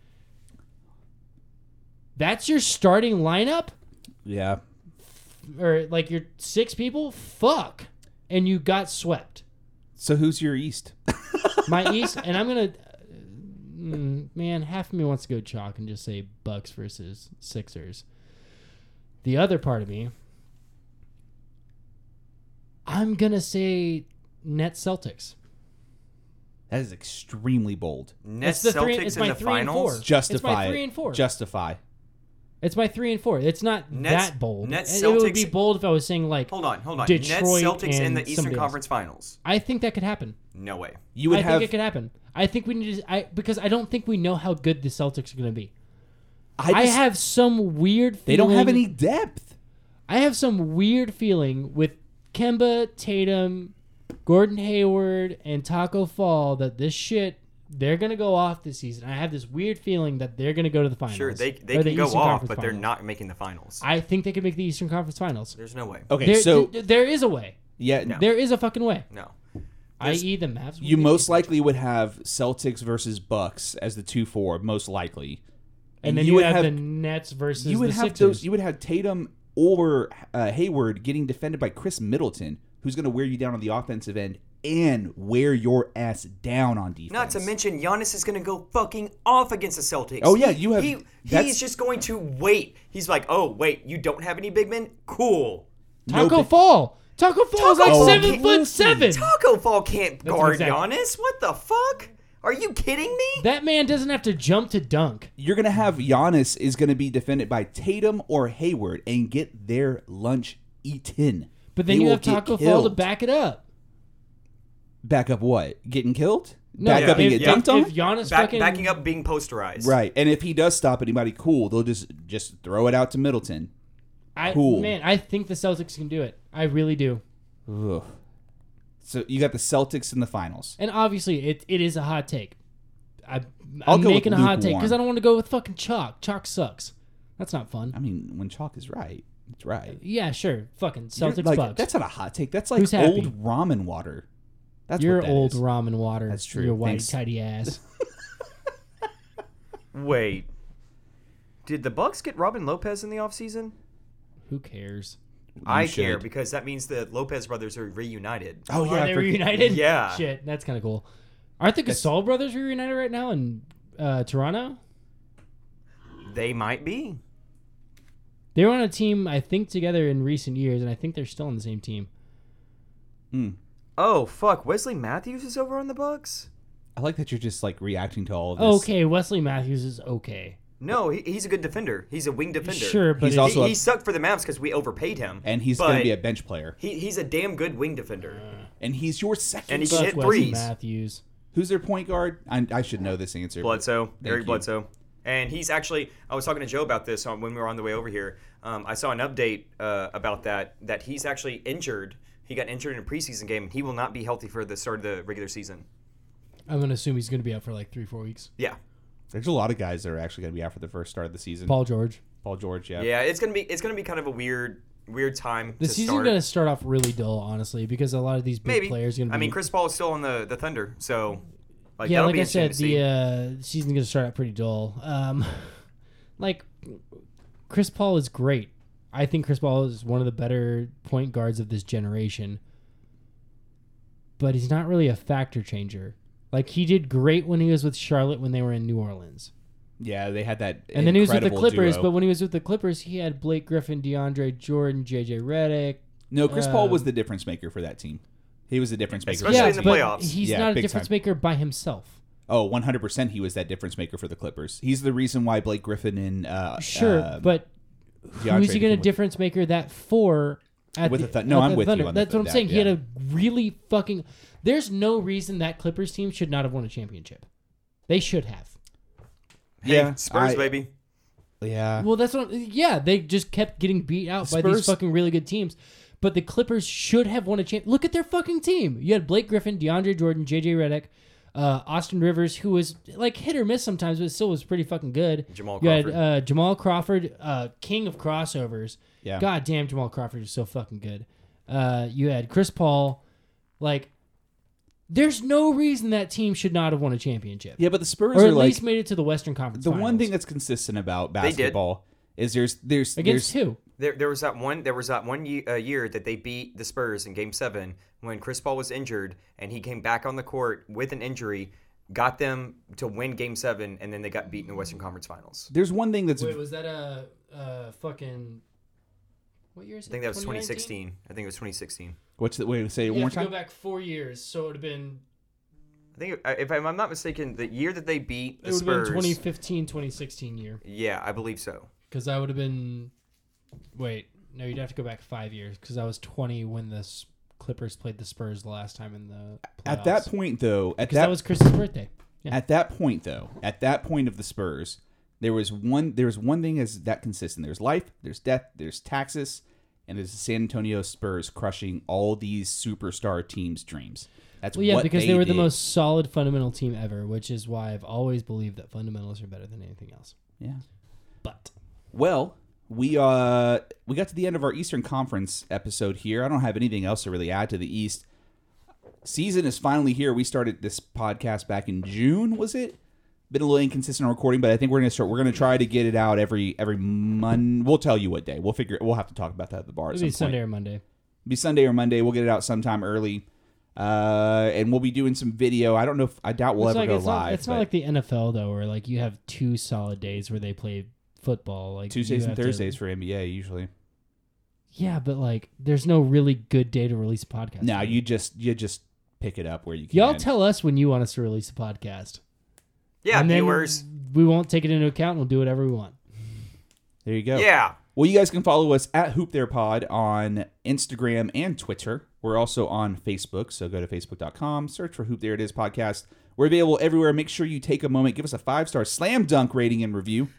that's your starting lineup, Yeah. or like your six people. Fuck, and you got swept. So who's your East? My East, and I'm gonna, mm, man, half of me wants to go chalk and just say Bucks versus Sixers. The other part of me, I'm gonna say Nets Celtics. That is extremely bold. Nets It's the three- Celtics it's in my the three and finals. four. Justify It's my it. three and four. Justify. It's my three and four. It's not Nets- that bold. Nets, it would be Celtics- bold if I was saying like Hold on, hold on. Detroit Nets Celtics in and the Eastern somebody else. Conference Finals. I think that could happen. No way. You would I have. think it could happen. I think we need to. I because I don't think we know how good the Celtics are going to be. I, I just- have some weird. Feeling, They don't have any depth. I have some weird feeling with Kemba, Tatum, Gordon Hayward, and Taco Fall that this shit they're gonna go off this season. I have this weird feeling that they're gonna go to the finals. Sure, they they or can the go Eastern off, Conference but they're Finals. not making the finals. I think they can make the Eastern Conference Finals. There's no way. Okay, There, so th- there is a way. yeah, No. There is a fucking way. No. I E the Mavs. you most likely would have Celtics versus Bucks as the two four, most likely. and then you, would have, the Nets versus you would the have Sixers. those. You would have Tatum or uh, Hayward getting defended by Chris Middleton, who's going to wear you down on the offensive end and wear your ass down on defense. Not to mention, Giannis is going to go fucking off against the Celtics. Oh, yeah, He- you have- He, that's- he's just going to wait. He's like, oh, wait, you don't have any big men? Cool. Taco No, Fall. Taco Fall is like Taco Fall seven can't- foot seven. Taco Fall can't That's guard exact- Giannis. What the fuck? Are you kidding me? That man doesn't have to jump to dunk. You're going to have Giannis is going to be defended by Tatum or Hayward and get their lunch eaten. But then They you will have get Taco Fall to killed. back it up. Back up what? Getting killed? No, Back if, up and get if, dunked on? if Giannis Back, fucking backing up being posterized. Right. And if he does stop anybody, cool. They'll just just throw it out to Middleton. I, Cool. Man, I think the Celtics can do it. I really do. Ugh. So you got the Celtics in the finals. And obviously, it it is a hot take. I, I'll I'm go with making a hot take lukewarm. because I don't want to go with fucking chalk. Chalk sucks. That's not fun. I mean, when chalk is right, it's right. Yeah, sure. Fucking You're Celtics like, Bucks. That's not a hot take. That's like Who's happy? old ramen water. That's Your what that old is. ramen water. That's true. Your white Thanks. tidy ass. Wait. Did the Bucks get Robin Lopez in the offseason? Who cares? I should. care because that means the Lopez brothers are reunited. Oh yeah, Are I they forget- reunited? Yeah. Shit, that's kind of cool. Aren't the Gasol brothers reunited right now in uh, Toronto? They might be. They were on a team, I think, together in recent years, and I think they're still on the same team. Hmm. Oh fuck! Wesley Matthews is over on the Bucks. I like that you're just like reacting to all of this. Okay, Wesley Matthews is okay. No, he, he's a good defender. He's a wing defender. Sure, but He's it- also he, a- he sucked for the Mavs because we overpaid him, and he's but going to be a bench player. He, he's a damn good wing defender. And he's your second. And he fuck can hit Wesley threes. Matthews. Who's their point guard? I, I should know this answer. Bledsoe, Thank Eric you. Bledsoe, and he's actually. I was talking to Joe about this on when we were on the way over here. Um, I saw an update uh, about that that he's actually injured. He got injured in a preseason game, and he will not be healthy for the start of the regular season. I'm going to assume he's going to be out for like three, four weeks. Yeah, There's a lot of guys that are actually going to be out for the first start of the season. Paul George. Paul George, yeah. yeah. It's gonna be it's gonna be kind of a weird weird time. The to season's start. going to start off really dull, honestly, because a lot of these big Maybe. players are going to be... I mean, Chris Paul is still on the, the Thunder, so like yeah, that'll like be I interesting said, to see. the uh, season's going to start out pretty dull. Um, like, Chris Paul is great. I think Chris Paul is one of the better point guards of this generation. But he's not really a factor changer. Like, he did great when he was with Charlotte when they were in New Orleans. Yeah, they had that. And then he was with the incredible Clippers, duo. but when he was with the Clippers, he had Blake Griffin, DeAndre Jordan, J J Redick. no, Chris Paul uh, was the difference maker for that team. He was the difference maker. for Especially that yeah, in the team. but playoffs. he's Yeah, not a big difference time. maker by himself. Oh, one hundred percent he was that difference maker for the Clippers. He's the reason why Blake Griffin and uh, Sure, uh, but who DeAndre is he going to became- difference maker that for? At With the, the Thun- no, at I'm the with you Thunder? on the That's what I'm that, saying. He yeah. had a really fucking. There's no reason that Clippers team should not have won a championship. They should have. Hey, Yeah, Spurs I- baby. Yeah. Well, that's what. Yeah, they just kept getting beat out by these Spurs- fucking really good teams. But the Clippers should have won a champ. Look at their fucking team. You had Blake Griffin, DeAndre Jordan, J J Redick, uh, Austin Rivers, who was like hit or miss sometimes, but still was pretty fucking good. Jamal You had Crawford. uh, Jamal Crawford, uh, king of crossovers. Yeah. God damn, Jamal Crawford is so fucking good. Uh, you had Chris Paul. Like, there's no reason that team should not have won a championship. Yeah, but the Spurs Or are at like least made it to the Western Conference the Finals. one thing that's consistent about did. basketball is there's there's Against there's who? There, there was that one. There was that one ye- uh, year that they beat the Spurs in Game Seven when Chris Paul was injured and he came back on the court with an injury, got them to win Game Seven, and then they got beat in the Western Conference Finals. there's one thing that's Wait, was that a uh, fucking... What year is it? I think that was twenty twenty nineteen? sixteen. I think it was twenty sixteen. what's the wait say it You one more have to time. go back four years, so it would have been... I think if I'm not mistaken, the year that they beat the It would have been Spurs. twenty fifteen, twenty sixteen year. Yeah, I believe so. Because I would have been. Wait, no, you'd have to go back five years. Because I was twenty when the S- Clippers played the Spurs the last time in the playoffs. At that point, though, at Because that, that was Chris's birthday. Yeah. at that point, though, at that point of the Spurs, there was one. There was one thing as that consistent. There's life. There's death. There's taxes, and there's the San Antonio Spurs crushing all these superstar teams' dreams. That's Well, yeah, what because they, they were did. the most solid fundamental team ever, which is why I've always believed that fundamentals are better than anything else. Yeah. But Well, we uh we got to the end of our Eastern Conference episode here. I don't have anything else to really add to the East. Season is finally here. We started this podcast back in June, was it? Been a little inconsistent on recording, but I think we're gonna start. We're gonna try to get it out every every Monday. We'll tell you what day. We'll figure. We'll have to talk about that at the bar. At it'll some be point. Sunday or Monday. Be Sunday or Monday. We'll get it out sometime early, uh, and we'll be doing some video. I don't know if I doubt we'll it's ever like, go it's live. Not, it's but not like the N F L though, where like you have two solid days where they play football, like Tuesdays you and have to- Thursdays for N B A usually. Yeah, but like, there's no really good day to release a podcast. No, you just you just pick it up where you can. Y'all tell us when you want us to release a podcast. Yeah, and then viewers. we won't take it into account. And we'll do whatever we want. There you go. Yeah. Well, you guys can follow us at Hoop There Pod on Instagram and Twitter. We're also on Facebook, so go to facebook dot com, search for Hoop There It Is Podcast. We're available everywhere. Make sure you take a moment, give us a five-star slam dunk rating and review.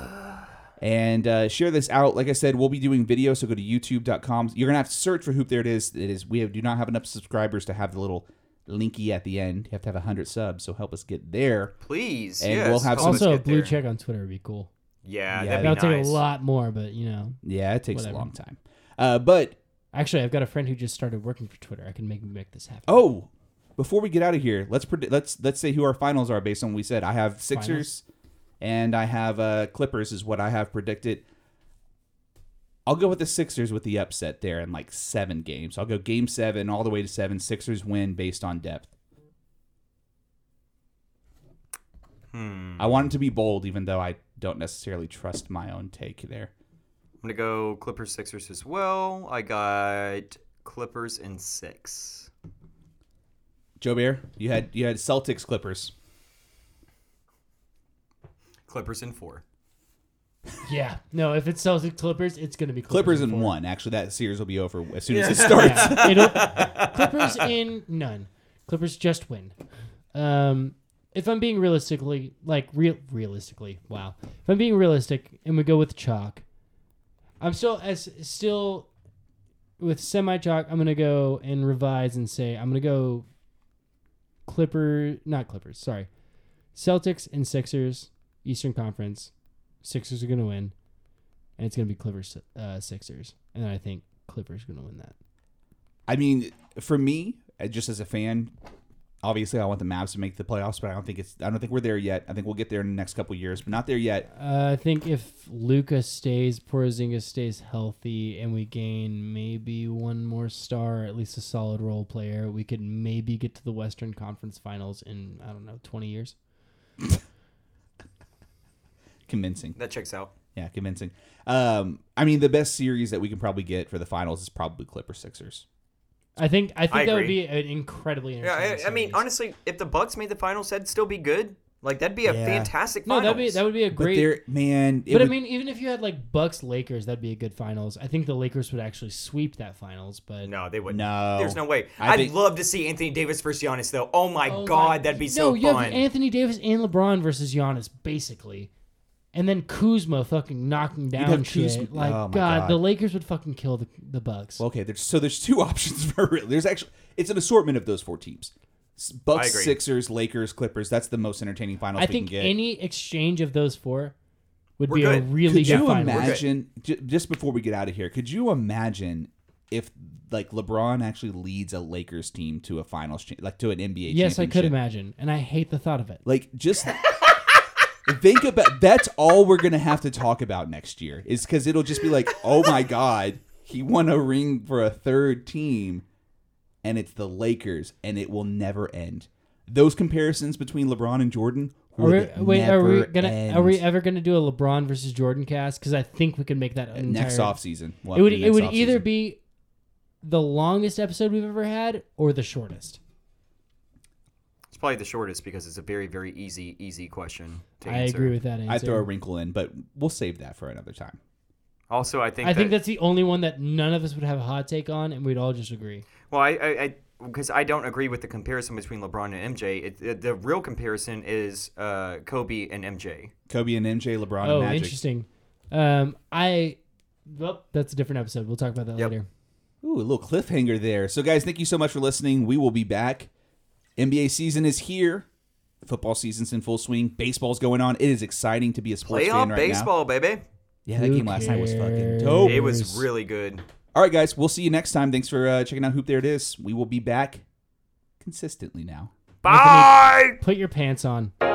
And uh, share this out. Like I said, we'll be doing video, so go to youtube dot com. You're going to have to search for Hoop There It Is. It is. We have, do not have enough subscribers to have the little linky at the end. You have to have one hundred subs, so help us get there. Please. And yes, we'll have help some- us Also, a get blue there. check on Twitter would be cool. Yeah, Yeah, that'd That'll be take nice. a lot more, but you know. Yeah, it takes Whatever. a long time. Uh, but, Actually, I've got a friend who just started working for Twitter. I can make make this happen. oh, before we get out of here, let's predict, let's let's say who our finals are based on what we said. I have Sixers, and I have uh, Clippers is what I have predicted. I'll go with the Sixers with the upset there in like seven games. I'll go game seven all the way to seven. Sixers win based on depth. Hmm. I want it to be bold, even though I don't necessarily trust my own take there. I'm going to go Clippers Sixers as well. I got Clippers in six. Joe Bear, you had you had Celtics Clippers. Clippers in four. Yeah. No, if it's Celtics Clippers, it's going to be Clippers, Clippers, in four. one. Actually, that series will be over as soon as it starts. Yeah, it'll, Clippers in none. Clippers just win. Um, if I'm being realistically, like real, realistically, wow. If I'm being realistic, and we go with chalk, I'm still as still with semi chalk. I'm gonna go and revise and say I'm gonna go Clipper, not Clippers. Sorry, Celtics and Sixers, Eastern Conference. Sixers are gonna win, and it's gonna be Clippers uh, Sixers, and I think Clippers are gonna win that. I mean, for me, uh, just as a fan, obviously I want the Mavs to make the playoffs, but I don't think it's. I don't think we're there yet. I think we'll get there in the next couple of years, but not there yet. Uh, I think if Luka stays, Porzingis stays healthy, and we gain maybe one more star, at least a solid role player, we could maybe get to the Western Conference Finals in, I don't know, twenty years. Convincing, That checks out. yeah, convincing. Um, I mean, the best series that we can probably get for the finals is probably Clippers Sixers. I think I think I that would agree. be an incredibly Yeah, entertaining I, I mean, series. honestly, if the Bucks made the finals, that'd still be good. Like, that'd be a Yeah. fantastic no, finals. that'd be that would be a But great. there, man, it But would, I mean, even if you had like Bucks Lakers, that'd be a good finals. I think the Lakers would actually sweep that finals, but No, they wouldn't. No. There's no way. I I'd think- love to see Anthony Davis versus Giannis, though. Oh, my Oh God, my- that'd be so no, you fun. have Anthony Davis and LeBron versus Giannis, basically. And then Kuzma fucking knocking down have shit. Kuzma- Like, oh my God, God. the Lakers would fucking kill the, the Bucks. well, okay. There's so there's two options for real. There's actually it's an assortment of those four teams: S- Bucks, agree. Sixers, Lakers, Clippers. That's the most entertaining finals I we think can get. any exchange of those four would We're be a good. really Could good you finals. imagine, j- just before we get out of here, could you imagine if like LeBron actually leads a Lakers team to a finals, cha- like to an N B A Yes, I could championship? imagine, and I hate the thought of it. Like, just think about that's all we're gonna have to talk about next year is because it'll just be like, oh my God, he won a ring for a third team, and it's the Lakers, and it will never end. Those comparisons between LeBron and Jordan Are we, would wait, are we never gonna? end. Are we ever gonna do a LeBron versus Jordan cast? Because I think we can make that entire, next offseason? We'll It have would. to do It would next either offseason. be the longest episode we've ever had or the shortest. probably the shortest because it's a very, very easy, easy question to I answer. agree with that answer. I throw a wrinkle in, but we'll save that for another time. Also, I think I that, think that's the only one that none of us would have a hot take on, and we'd all just agree. well, I, I, because I, I don't agree with the comparison between LeBron and M J. It, it, the real comparison is uh, Kobe and M J. Kobe and M J, LeBron Oh, and Magic. interesting. Um, I well, that's a different episode. We'll talk about that Yep. later. Ooh, a little cliffhanger there. So, guys, thank you so much for listening. We will be back. N B A season is here. Football season's in full swing. Baseball's going on. It is exciting to be a sports Playoff fan right baseball, baby. now. Yeah, that Who game last night was fucking cares? dope. It was really good. All right, guys, we'll see you next time. Thanks for uh, checking out Hoop There It Is. We will be back consistently now. Bye. Put your pants on.